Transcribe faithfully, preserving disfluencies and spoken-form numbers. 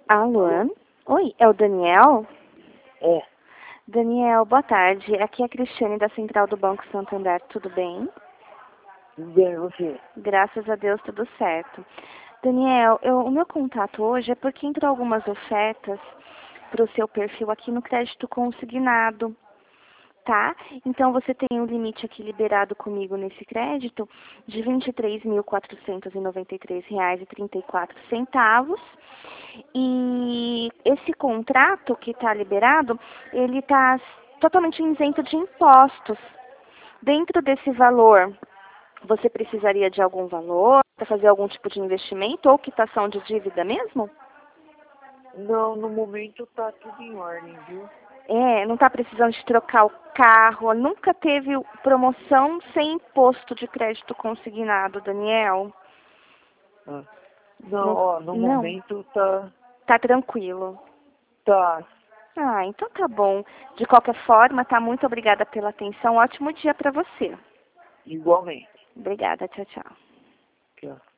Alô? Alô? Oi, é o Daniel? É, Daniel, boa tarde. Aqui é a Cristiane da Central do Banco Santander. Tudo bem? tudo bem, você? Graças a Deus, tudo certo. Daniel, eu- o meu contato hoje é porque entrou algumas ofertas para o seu perfil aqui no crédito consignado, tá? Então você tem um limite aqui liberado comigo nesse crédito de vinte e três mil quatrocentos e noventa e três reais e trinta e quatro centavos. E esse contrato que está liberado, ele está totalmente isento de impostos. Dentro desse valor, você precisaria de algum valor para fazer algum tipo de investimento ou quitação de dívida mesmo? Não, no momento tá tudo em ordem, viu? É, não está precisando de trocar o carro, nunca teve promoção sem imposto de crédito consignado, Daniel? Ah. Não, Não, ó, no não, momento tá, tá tranquilo. tá Ah, então tá bom. De qualquer forma, tá? Muito obrigada pela atenção. Ótimo dia para você. igualmente. Obrigada. Tchau, tchau. Aqui, ó.